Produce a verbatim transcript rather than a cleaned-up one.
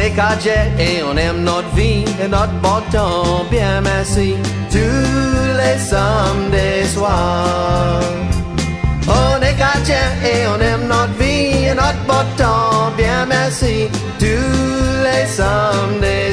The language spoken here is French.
est cadets et on aime notre vie et notre bon temps, bien merci, tous les samedis soirs. On est cadets et on aime notre vie et notre bon temps, bien merci, tous les samedis